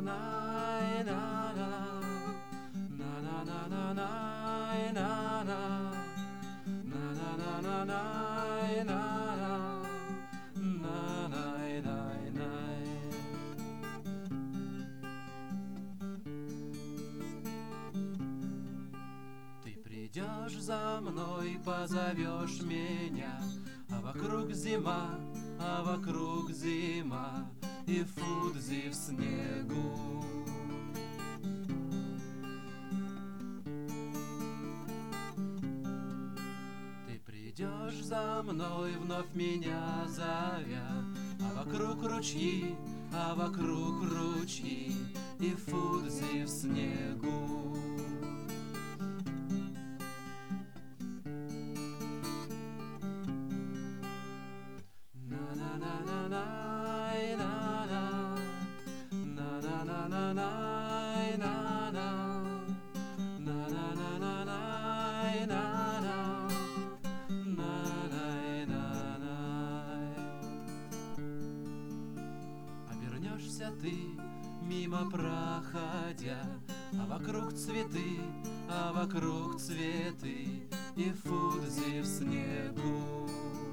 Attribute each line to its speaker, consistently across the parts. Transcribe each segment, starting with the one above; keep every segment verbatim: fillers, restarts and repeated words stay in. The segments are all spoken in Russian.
Speaker 1: Ты придешь за мной, позовешь меня, а вокруг зима, а вокруг зима, и Фудзи в снегу. Ты придешь за мной, вновь меня зовя, а вокруг ручьи, а вокруг ручьи, и Фудзи в снегу. Обернешься ты, мимо проходя, а вокруг цветы, а вокруг цветы, и Фудзи в снегу.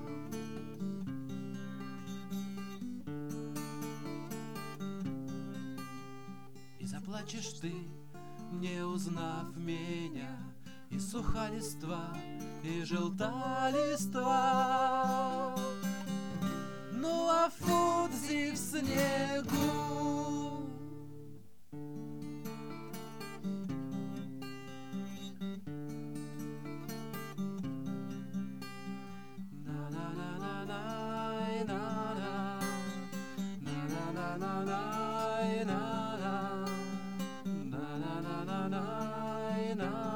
Speaker 1: И заплачешь ты, не узнав меня, и суха листва, и желта листва. Ну а Фудзи в снегу. На